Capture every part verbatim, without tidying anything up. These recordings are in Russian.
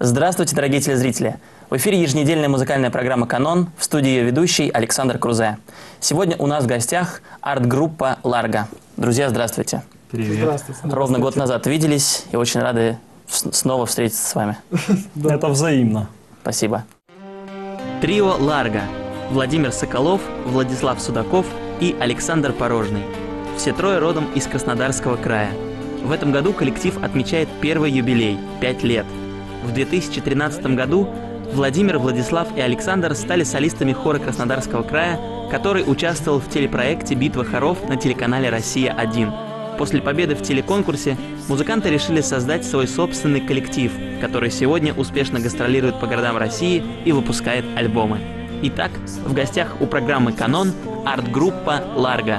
Здравствуйте, дорогие телезрители! В эфире еженедельная музыкальная программа «Канон», в студии ее ведущий Александр Крузе. Сегодня у нас в гостях арт-группа «Ларго». Друзья, здравствуйте! Привет! Здравствуйте. Ровно год назад виделись и очень рады снова встретиться с вами. Это взаимно. Спасибо. Трио «Ларго». Владимир Соколов, Владислав Судаков и Александр Порожный. Все трое родом из Краснодарского края. В этом году коллектив отмечает первый юбилей – пять лет. В две тысячи тринадцатом году Владимир, Владислав и Александр стали солистами хора Краснодарского края, который участвовал в телепроекте «Битва хоров» на телеканале «Россия один». После победы в телеконкурсе музыканты решили создать свой собственный коллектив, который сегодня успешно гастролирует по городам России и выпускает альбомы. Итак, в гостях у программы «Канон» арт-группа «Ларго».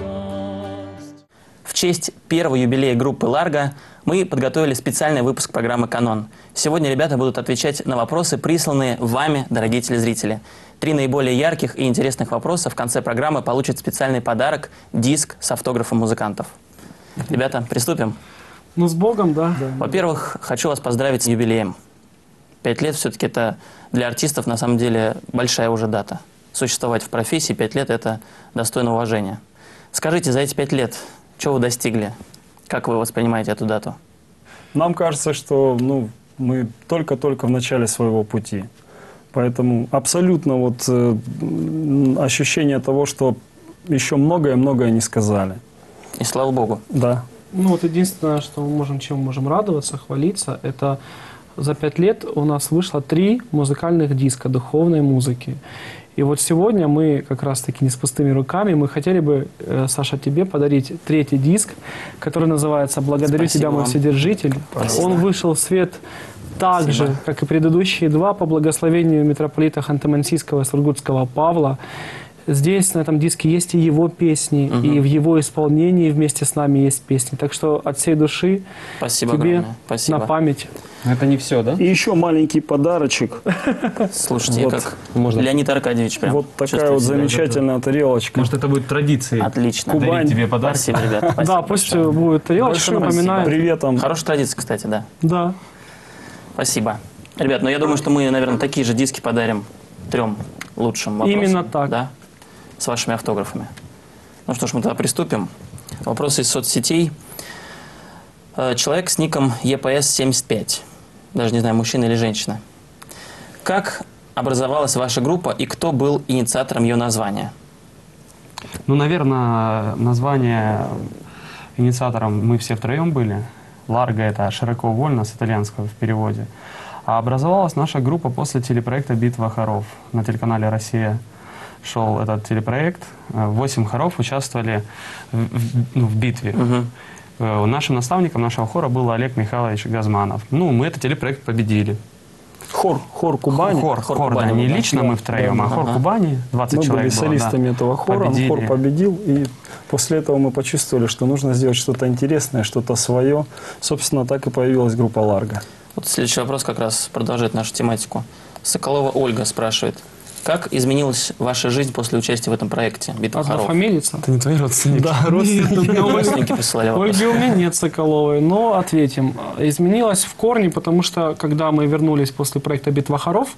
В честь первого юбилея группы «Ларго» мы подготовили специальный выпуск программы «Канон». Сегодня ребята будут отвечать на вопросы, присланные вами, дорогие телезрители. Три наиболее ярких и интересных вопроса в конце программы получат специальный подарок – диск с автографом музыкантов. Ребята, приступим? Ну, с Богом, да. да. Во-первых, хочу вас поздравить с юбилеем. Пять лет все-таки это для артистов на самом деле большая уже дата. Существовать в профессии пять лет – это достойно уважения. Скажите, за эти пять лет чего вы достигли? Как вы воспринимаете эту дату? Нам кажется, что ну, мы только-только в начале своего пути. Поэтому абсолютно вот, э, ощущение того, что еще многое-многое не сказали. И слава Богу. Да. Ну вот единственное, что мы можем, чем мы можем радоваться, хвалиться, это за пять лет у нас вышло три музыкальных диска духовной музыки. И вот сегодня мы как раз-таки не с пустыми руками, мы хотели бы, э, Саша, тебе подарить третий диск, который называется «Благодарю Спасибо тебя, мой вам. Вседержитель». Спасибо. Он вышел в свет так Спасибо. же, как и предыдущие два, по благословению митрополита Ханты-Мансийского и Сургутского Павла. Здесь, на этом диске, есть и его песни, угу. и в его исполнении вместе с нами есть песни. Так что от всей души Спасибо тебе Спасибо. на память. Это не все, да? И еще маленький подарочек. Слушайте, вот. как Можно... Леонид Аркадьевич прям. Вот такая вот замечательная себя. тарелочка. Может, это будет традицией? Отлично. Кубань. Дарить тебе подарок? Спасибо, ребят. Спасибо Да, пусть большое. будет тарелочка, Большое напоминает. Приветом. Хорошая традиция, кстати, да. Да. Спасибо. Ребят, ну я думаю, что мы, наверное, такие же диски подарим трем лучшим вопросам. Именно так. Да? С вашими автографами. Ну что ж, мы тогда приступим. Вопросы из соцсетей. Человек с ником е пэ эс семьдесят пять. Даже не знаю, мужчина или женщина. Как образовалась ваша группа и кто был инициатором ее названия? Ну, наверное, название инициатором мы все втроем были. «Ларго» — это широко вольно с итальянского в переводе. А образовалась наша группа после телепроекта «Битва хоров». На телеканале «Россия» шел этот телепроект. Восемь хоров участвовали в, в, ну, в битве. Угу. Нашим наставником нашего хора был Олег Михайлович Газманов. Ну, мы этот телепроект победили. Хор, хор Кубани. Хор, хор, хор, Кубани, да, не да. лично да, мы втроем, да, а хор ага. Кубани, двадцать Мы человек были было, солистами да. этого хора, Победили. хор победил, и после этого мы почувствовали, что нужно сделать что-то интересное, что-то свое. Собственно, так и появилась группа «Ларго». Вот следующий вопрос как раз продолжает нашу тематику. Соколова Ольга спрашивает. Как изменилась ваша жизнь после участия в этом проекте «Битва хоров»? Однофамилица. Это не твои родственники? Да, родственники. Родственники присылали вопрос. Ольги у меня нет Соколовой, но ответим. Изменилась в корне, потому что, когда мы вернулись после проекта «Битва хоров»,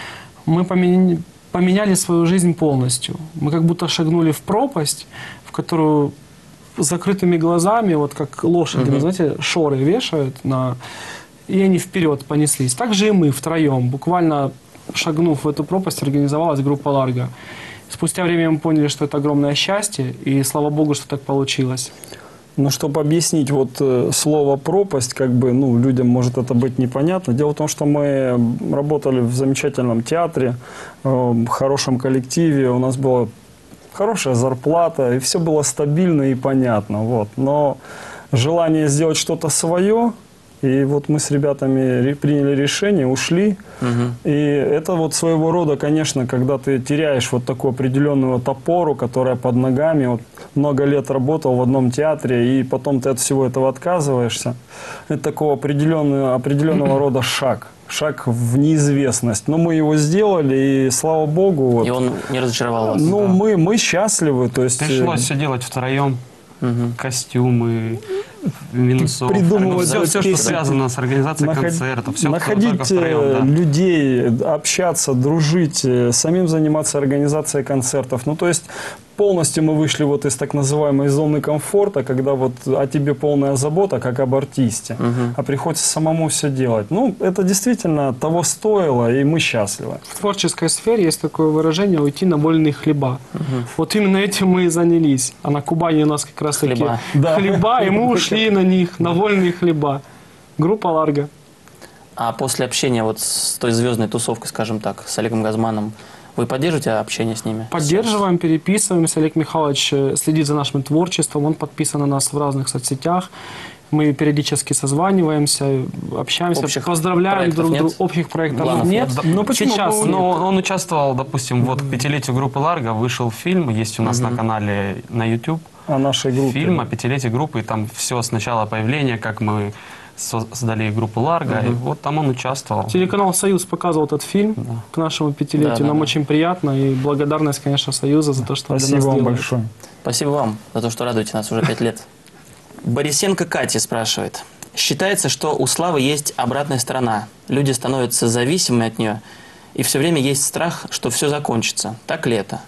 мы поменяли, поменяли свою жизнь полностью. Мы как будто шагнули в пропасть, в которую с закрытыми глазами, вот как лошади, Мгм. знаете, шоры вешают, на... и они вперед понеслись. Так же и мы втроем, буквально шагнув в эту пропасть, организовалась группа «Ларго». Спустя время мы поняли, что это огромное счастье, и слава Богу, что так получилось. Ну, чтобы объяснить вот э, слово «пропасть», как бы, ну, людям может это быть непонятно. Дело в том, что мы работали в замечательном театре, э, в хорошем коллективе, у нас была хорошая зарплата, и все было стабильно и понятно, вот. Но желание сделать что-то свое, и вот мы с ребятами приняли решение, ушли. Угу. И это вот своего рода, конечно, когда ты теряешь вот такую определенную вот опору, которая под ногами. Вот много лет работал в одном театре, и потом ты от всего этого отказываешься. Это такого определенного, определенного рода шаг. Шаг в неизвестность. Но мы его сделали, и слава Богу. Вот. И он не разочаровал вас? Ну, да. мы, мы счастливы. То есть, Пришлось все делать втроем. Угу. Костюмы, минусов. Придумывать все, все, что песни. связано с организацией Наход- концертов, все находить э, людей, общаться, дружить, э, самим заниматься организацией концертов. Ну, то есть полностью мы вышли вот из так называемой зоны комфорта, когда вот о тебе полная забота, как об артисте, Мгм. а приходится самому все делать. Ну, это действительно того стоило, и мы счастливы. В творческой сфере есть такое выражение «уйти на вольные хлеба». Вот именно этим мы и занялись. А на Кубани у нас как раз таки Хлеба. Да. хлеба, и мы ушли на них, на вольные хлеба. Группа «Ларго». А после общения вот с той звездной тусовкой, скажем так, с Олегом Газманом, вы поддерживаете общение с ними? Поддерживаем, переписываемся. Олег Михайлович э, следит за нашим творчеством, он подписан на нас в разных соцсетях. Мы периодически созваниваемся, общаемся, Общих поздравляем проектов друг нет? друга. Общих проектов Планов нет. нет? Ну, почему? Сейчас Ну, нет. Но он участвовал, допустим, вот к пятилетию группы Ларго вышел фильм, есть у нас на канале на YouTube, О нашей группе. фильм о пятилетии группы, и там все с начала появления, как мы создали группу Ларго, и вот там он участвовал. Телеканал «Союз» показывал этот фильм к нашему пятилетию. Да, да, Нам да. очень приятно, и благодарность, конечно, «Союза» за то, что он для Спасибо нас вам делает. большое. Спасибо вам за то, что радуете нас уже пять лет. Борисенко Катя спрашивает. Считается, что у славы есть обратная сторона. Люди становятся зависимы от нее, и все время есть страх, что все закончится. Так ли это?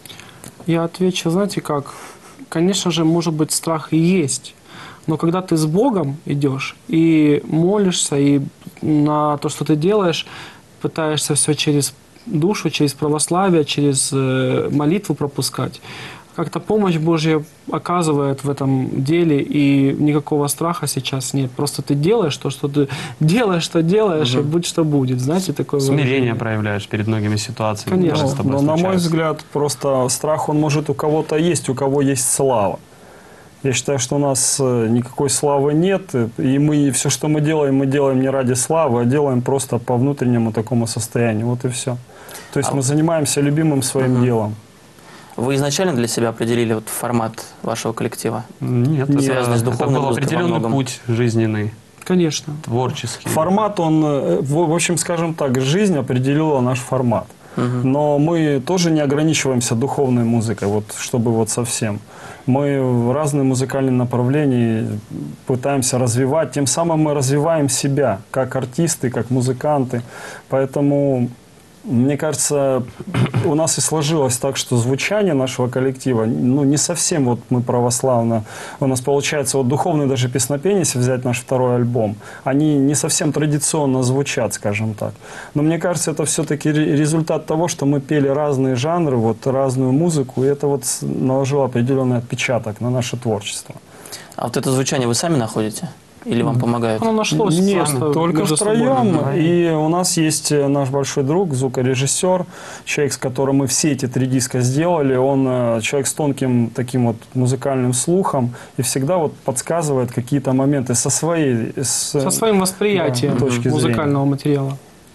Я отвечу, знаете как? Конечно же, может быть, страх и есть. Но когда ты с Богом идешь и молишься, и на то, что ты делаешь, пытаешься все через душу, через православие, через э, молитву пропускать, как-то помощь Божья оказывает в этом деле, и никакого страха сейчас нет. Просто ты делаешь то, что ты делаешь, что делаешь, и будь что будет. Знаете, такое Смирение выражение. проявляешь перед многими ситуациями. Конечно. которые с тобой Но, на мой случаются. взгляд, просто страх, он может у кого-то есть, у кого есть слава. Я считаю, что у нас э, никакой славы нет, и мы все, что мы делаем, мы делаем не ради славы, а делаем просто по внутреннему такому состоянию. Вот и все. То есть А мы занимаемся любимым своим Мгм. делом. Вы изначально для себя определили вот формат вашего коллектива? Нет, Не это, связанный с это духовной был музыкой во определенный многом. путь жизненный, Конечно. творческий. Формат, он, э, в в общем, скажем так, жизнь определила наш формат. Но мы тоже не ограничиваемся духовной музыкой, вот, чтобы вот совсем. Мы в разные музыкальные направления пытаемся развивать, тем самым мы развиваем себя, как артисты, как музыканты. Поэтому, мне кажется, у нас и сложилось так, что звучание нашего коллектива, ну, не совсем вот мы православно. У нас получается, вот духовные даже песнопения, если взять наш второй альбом, они не совсем традиционно звучат, скажем так. Но мне кажется, это все-таки результат того, что мы пели разные жанры, вот разную музыку, и это вот наложило определенный отпечаток на наше творчество. А вот это звучание вы сами находите? Или вам помогают? Оно нашлось Нет, просто только между собой. втроем. да. И у нас есть э, наш большой друг, звукорежиссер, человек, с которым мы все эти три диска сделали. Он э, человек с тонким таким вот музыкальным слухом и всегда вот подсказывает какие-то моменты со своей... С, Со своим восприятием Да, точки музыкального материала.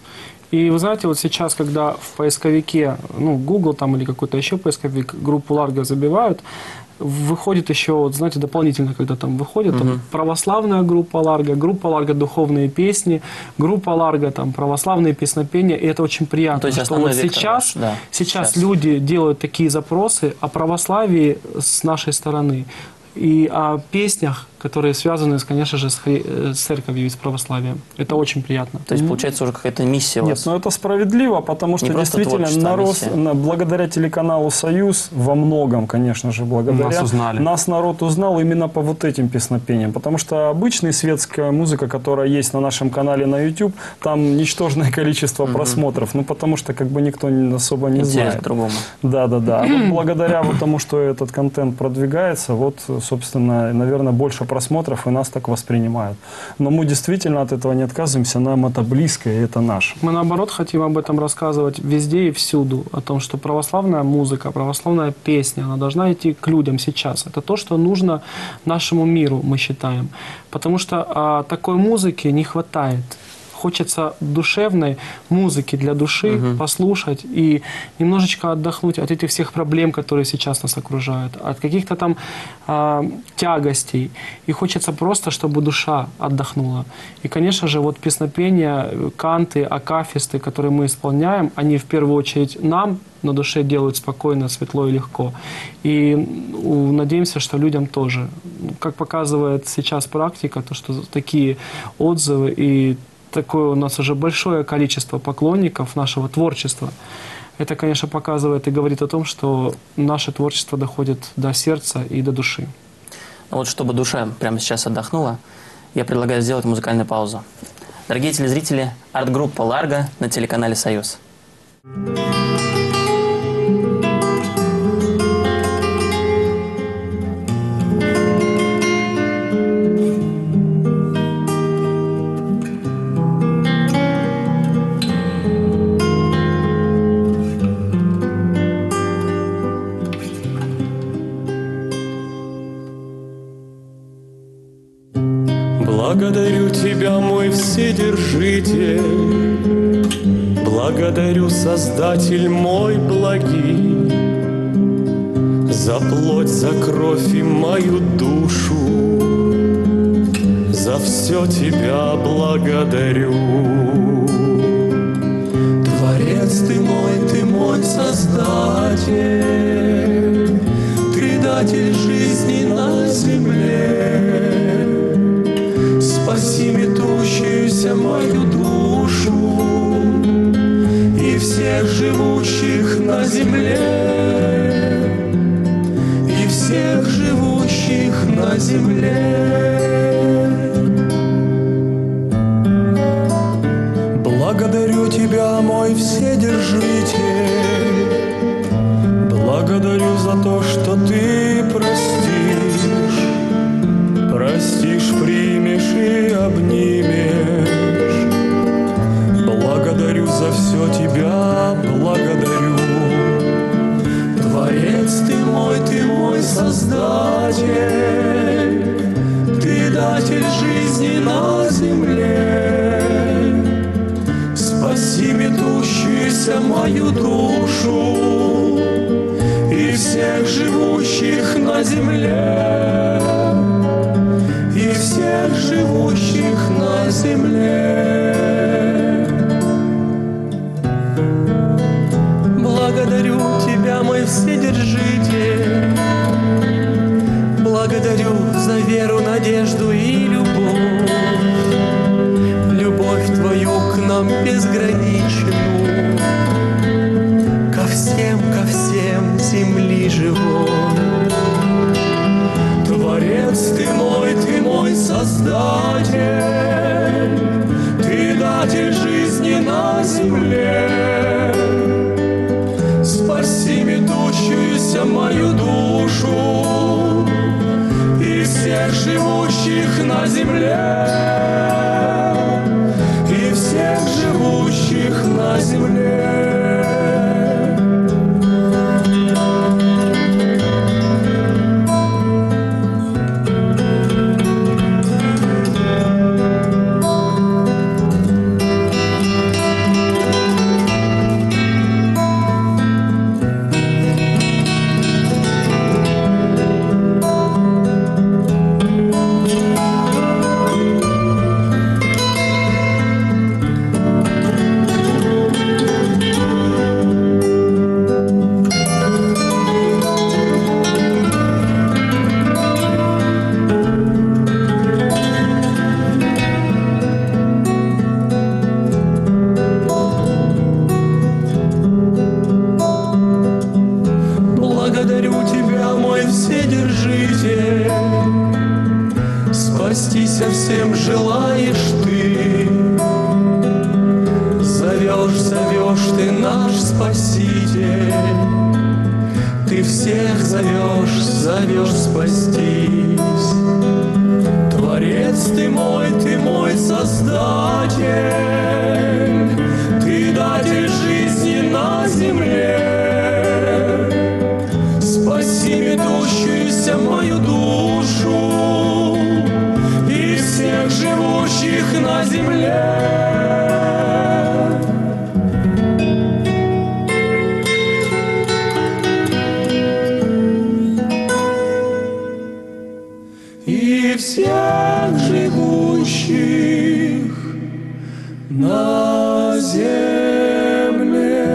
И вы знаете, вот сейчас, когда в поисковике, ну, Google там или какой-то еще поисковик, группу Ларго забивают, выходит еще, вот, знаете, дополнительно, когда там выходит, там, православная группа Ларго, группа Ларго духовные песни, группа Ларго там православные песнопения, и это очень приятно, То есть что основной вот вектор сейчас, ваш, да, сейчас сейчас. люди делают такие запросы о православии с нашей стороны и о песнях, которые связаны, конечно же, с, хри- с церковью и с православием. Это очень приятно. То есть, получается, уже какая-то миссия у Нет, вас? но это справедливо, потому что Не просто действительно творчество, а народ, миссия. на- благодаря телеканалу «Союз», во многом, конечно же, благодаря, Нас узнали. нас народ узнал именно по вот этим песнопениям. Потому что обычная светская музыка, которая есть на нашем канале на YouTube, там ничтожное количество просмотров, ну потому что как бы никто не- особо не Интерес знает. к другому. Да, да, да. А вот благодаря вот тому, что этот контент продвигается, вот, собственно, наверное, больше просмотров и нас так воспринимают. Но мы действительно от этого не отказываемся, нам это близко, и это наше. Мы, наоборот, хотим об этом рассказывать везде и всюду, о том, что православная музыка, православная песня, она должна идти к людям сейчас. Это то, что нужно нашему миру, мы считаем. Потому что а, такой музыки не хватает. хочется душевной музыки для души, угу. послушать и немножечко отдохнуть от этих всех проблем, которые сейчас нас окружают, от каких-то там э, тягостей. И хочется просто, чтобы душа отдохнула. И, конечно же, вот песнопения, канты, акафисты, которые мы исполняем, они в первую очередь нам на душе делают спокойно, светло и легко. И надеемся, что людям тоже. Как показывает сейчас практика, то, что такие отзывы и такое у нас уже большое количество поклонников нашего творчества, это, конечно, показывает и говорит о том, что наше творчество доходит до сердца и до души. Вот чтобы душа прямо сейчас отдохнула, я предлагаю сделать музыкальную паузу. Дорогие телезрители, арт-группа «Ларго» на телеканале «Союз». Благодарю Тебя, мой Вседержитель, благодарю, Создатель мой благий, за плоть, за кровь и мою душу, за все Тебя благодарю. Творец Ты мой, Ты мой Создатель, Ты датель жизни на земле. Спаси метущуюся мою душу и всех живущих на земле, и всех живущих на земле. Благодарю Тебя, мой Вседержитель, благодарю за то, что Ты простишь, простишь, примешь и обнимешь. Благодарю за все Тебя, благодарю. Творец Ты мой, Ты мой Создатель, Ты датель жизни на земле. Спаси метущуюся мою душу и всех живущих на земле, и всех живущих на земле. Благодарю Тебя, мой Вседержитель, благодарю за веру, надежду и любовь, любовь Твою к нам безграничную, ко всем, ко всем земли живой. Творец Ты мой, Ты мой Создатель, Ты датель жизни на земле. Спаси метущуюся мою душу и всех живущих на земле, и всех живущих на земле. Спастися всем желаешь Ты, зовешь, зовешь Ты наш Спаситель, Ты всех зовешь, зовешь спастись. Творец Ты мой, Ты мой Создатель, Ты датель жизни на земле. Спаси метущуюся мою душу и всех живущих на земле. на земле.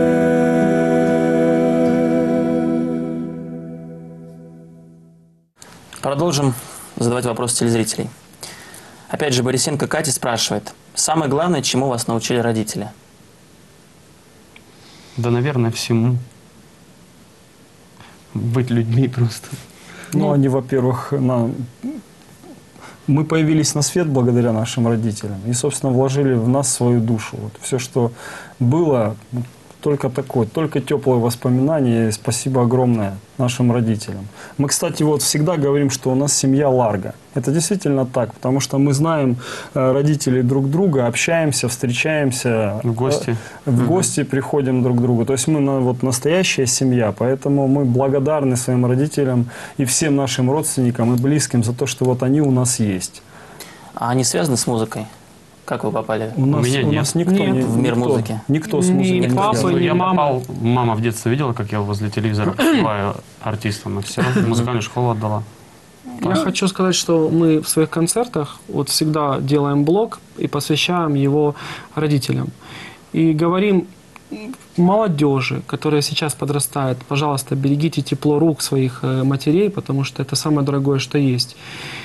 Продолжим задавать вопросы телезрителей. Опять же, Борисенко Катя спрашивает. Самое главное, чему вас научили родители? Да, наверное, всему. Быть людьми просто. Ну, они, во-первых, на... мы появились на свет благодаря нашим родителям. И, собственно, вложили в нас свою душу. Вот все, что было, только такое, только теплые воспоминания. И спасибо огромное нашим родителям. Мы, кстати, вот всегда говорим, что у нас семья Ларго. Это действительно так, потому что мы знаем э, родителей друг друга, общаемся, встречаемся. В гости. Э, в гости приходим друг к другу. То есть мы на, вот, настоящая семья, поэтому мы благодарны своим родителям и всем нашим родственникам и близким за то, что вот они у нас есть. А они связаны с музыкой? Как вы попали? У, нас, меня у нет. нас никто Нет. не, В мир никто, музыки. Никто с Ни музыкой не папа, связан. ни Я мама. попал, мама в детстве видела, как я возле телевизора подпеваю артистам, и все, музыкальную школу отдала. Я хочу сказать, что мы в своих концертах вот всегда делаем блог и посвящаем его родителям. И говорим молодежи, которая сейчас подрастает, пожалуйста, берегите тепло рук своих э, матерей, потому что это самое дорогое, что есть.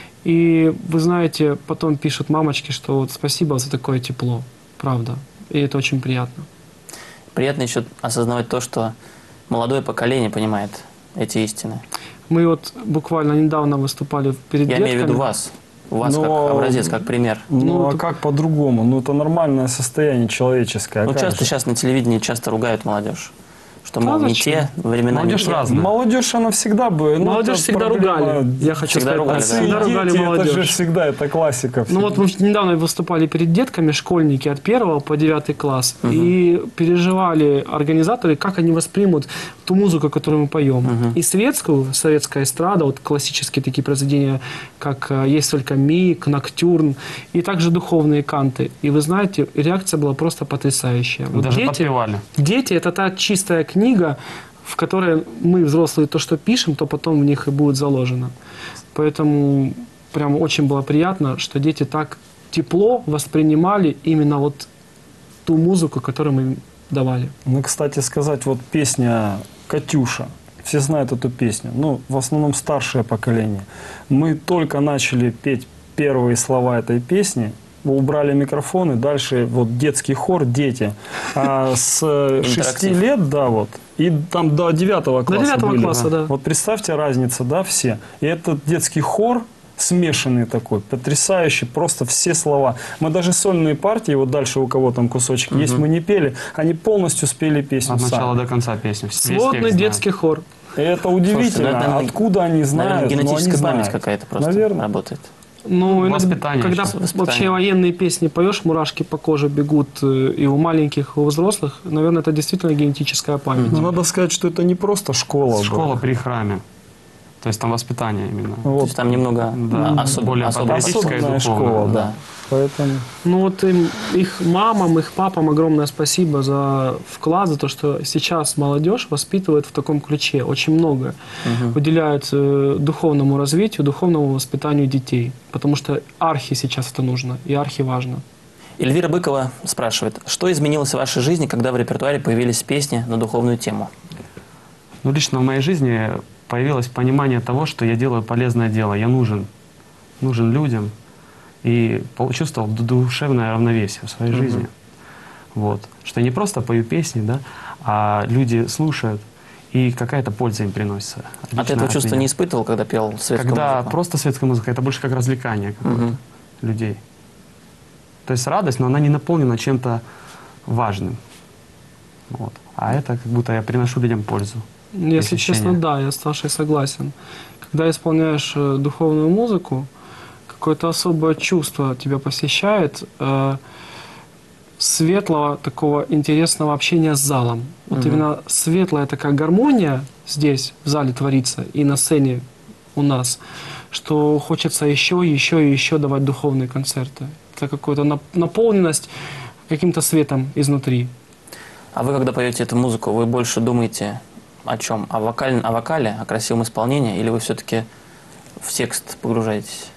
И вы знаете, потом пишут мамочки, что вот спасибо за такое тепло, правда. И это очень приятно. Приятно еще осознавать то, что молодое поколение понимает эти истины. Мы вот буквально недавно выступали перед Я детками. имею в виду вас. Вас Но- как образец, как пример. Ну, Ну, а это- как по-другому? Ну, это нормальное состояние человеческое. А Ну, как часто же? сейчас на телевидении часто ругают молодежь. Что, мол, Да, не зачем? те, времена не Молодежь те. разная. Молодежь, она всегда бы... ну, Молодежь это всегда проблема. ругали. Я хочу Всегда сказать, ругали, Отцы да. и всегда ругали дети, молодежь. это же всегда, это классика. Ну вот мы недавно выступали перед детками, школьники от первого по девятый класс, и переживали организаторы, как они воспримут ту музыку, которую мы поем. И светскую, советская эстрада, вот классические такие произведения, как э, «Есть только миг», «Ноктюрн», и также духовные канты. И вы знаете, реакция была просто потрясающая. Вот Даже дети, подпевали. дети – это та чистая книга, в которой мы, взрослые, то, что пишем, то потом в них и будет заложено. Поэтому прям очень было приятно, что дети так тепло воспринимали именно вот ту музыку, которую мы им давали. Ну, кстати сказать, вот песня «Катюша». Все знают эту песню. Ну, в основном старшее поколение. Мы только начали петь первые слова этой песни, убрали микрофоны, дальше вот детский хор, дети. А с шести Интерактив. лет, да, вот, и там до девятого класса девятого были. класса, да. Вот представьте разницу, да, все. И этот детский хор смешанный такой, потрясающий, просто все слова. Мы даже сольные партии, вот дальше у кого там кусочек есть, мы не пели, они полностью спели песню От начала сами. до конца песни. Весь Сводный текст детский хор. И это Слушайте, удивительно, ну, это, наверное, откуда они знают, Наверное, но они генетическая память знают. какая-то просто Наверное. работает. Ну, иногда, Воспитание когда сейчас, воспитание. вообще военные песни поешь, мурашки по коже бегут э, и у маленьких, и у взрослых, наверное, это действительно генетическая память. Но надо сказать, что это не просто школа. Школа была. при храме. То есть там воспитание именно. То Вот. есть там немного Да, а, особ- более особо- патриотическая и Особенная духовная. школа, да. Да. Поэтому Ну вот им, их мамам, их папам огромное спасибо за вклад, за то, что сейчас молодежь воспитывает в таком ключе. Очень много уделяют э, духовному развитию, духовному воспитанию детей. Потому что архи сейчас это нужно, и архи важно. Эльвира Быкова спрашивает, что изменилось в вашей жизни, когда в репертуаре появились песни на духовную тему? Ну, лично в моей жизни появилось понимание того, что я делаю полезное дело, я нужен, нужен людям. И почувствовал душевное равновесие в своей жизни. Вот. Что я не просто пою песни, да, а люди слушают, и какая-то польза им приносится. А ты лично этого от чувства меня. не испытывал, когда пел светскую Когда музыку? просто светская музыка, это больше как развлекание какое-то Мгм. людей. То есть радость, но она не наполнена чем-то важным. Вот. А это как будто я приношу людям пользу. Если Ощущение. честно, да, я с Сашей согласен. Когда исполняешь э, духовную музыку, какое-то особое чувство тебя посещает, э, светлого, такого интересного общения с залом. Вот именно светлая такая гармония здесь, в зале творится, и на сцене у нас, что хочется еще, еще и еще давать духовные концерты. Это какая-то нап- наполненность каким-то светом изнутри. А вы, когда поете эту музыку, вы больше думаете о чем? О, вокаль... о вокале, о красивом исполнении? Или вы все-таки в текст погружаетесь?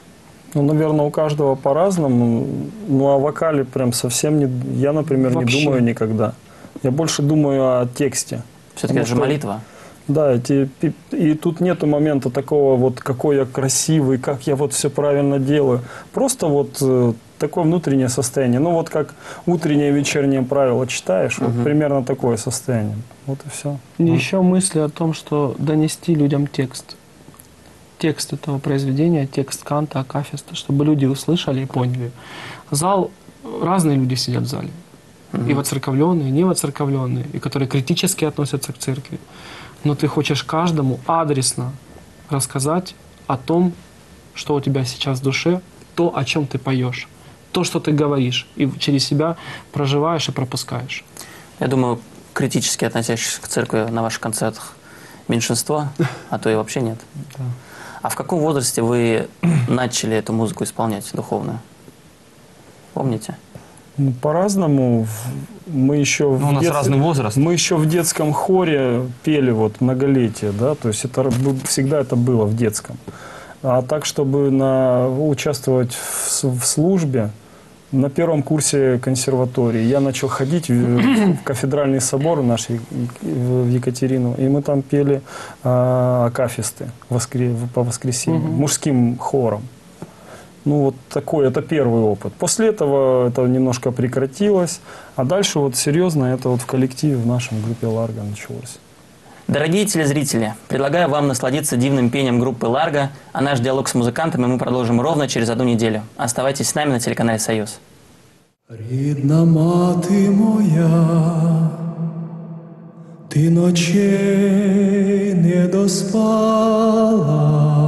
Ну, наверное, у каждого по-разному. Ну, о вокале прям совсем не... Я, например, Вообще. не думаю никогда. Я больше думаю о тексте. Все-таки это же что- молитва. Да, эти, и, и тут нету момента такого вот, какой я красивый, как я вот все правильно делаю. Просто вот э, такое внутреннее состояние. Ну, вот как утреннее и вечернее правило читаешь, вот примерно такое состояние. Вот и все. Еще мысли о том, что донести людям текст. Текст этого произведения, текст Канта, Акафиста, чтобы люди услышали и поняли. Зал, разные люди сидят в зале. И воцерковленные, и невоцерковленные, и которые критически относятся к церкви. Но ты хочешь каждому адресно рассказать о том, что у тебя сейчас в душе, то, о чем ты поешь, то, что ты говоришь, и через себя проживаешь и пропускаешь. Я думаю, критически относящихся к церкви на ваших концертах меньшинство, а то и вообще нет. А в каком возрасте вы начали эту музыку исполнять духовную? Помните? Ну, по-разному. В- Мы еще в Ну, у нас детстве- разный возраст. Мы еще в детском хоре пели вот многолетие, да, то есть это б- всегда это было в детском. А так, чтобы на, участвовать в, с- в службе, на первом курсе консерватории я начал ходить в, в кафедральный собор наш Е- в Екатерину, и мы там пели а, акафисты воскре- по воскресеньям, мужским хором. Ну, вот такой, это первый опыт. После этого это немножко прекратилось, а дальше вот серьезно это вот в коллективе, в нашем группе «Ларго» началось. Дорогие телезрители, предлагаю вам насладиться дивным пением группы «Ларго», а наш диалог с музыкантами мы продолжим ровно через одну неделю. Оставайтесь с нами на телеканале «Союз». Рідна мати моя, ти ночей не доспала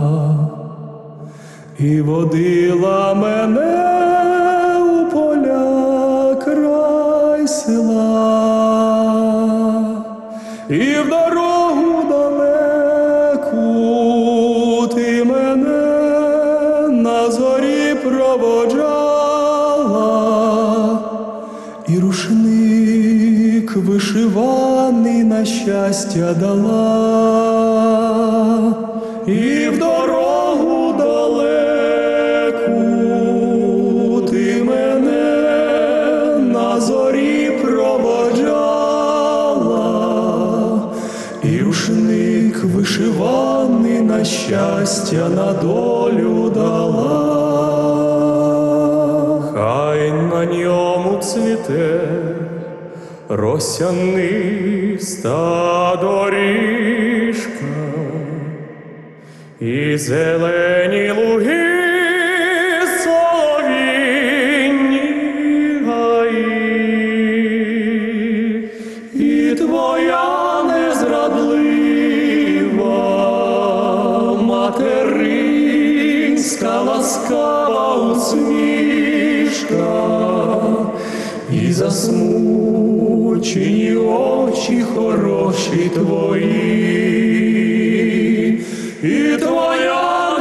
і водила мене у поля край села, і в дорогу далеку ти мене на зорі проводжала, і рушник вишиваний на щастя дала, і в дорогу далеку ти мене на зорі проводжала, і рушник вишиваний на щастя на долю дала. Хай на ньому цвіте росяниста доріжка і зелені луги, солов'їні гаї, і твоя незрадлива материнська ласкава усмішка, і засмучені очі хороші твої, і твоя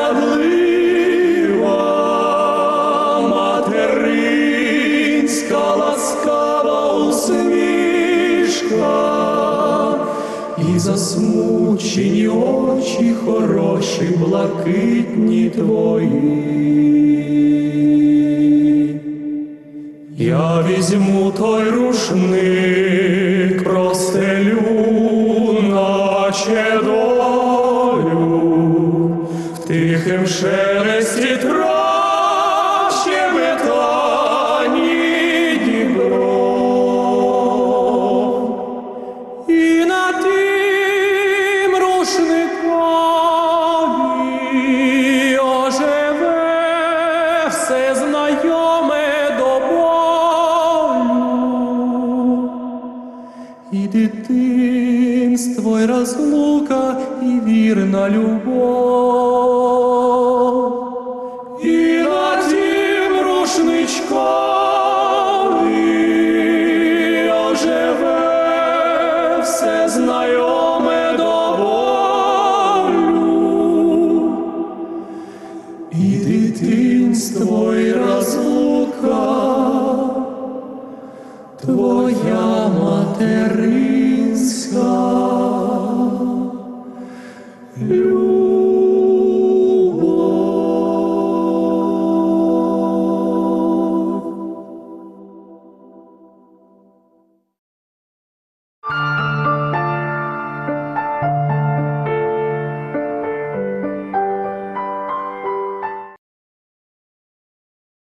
незрадлива материнська ласкава усмішка, і засмучені очі хороші блакитні твої. Я візьму той рушник, простелю, наче долю, в тихим шелесті трав, щебетанні дібров. І на тім рушникові оживе все знайоме до болю. І дитинство, й розлука, і вірна любов. І на тім рушничкові оживе все знайоме до болю. І дитинство,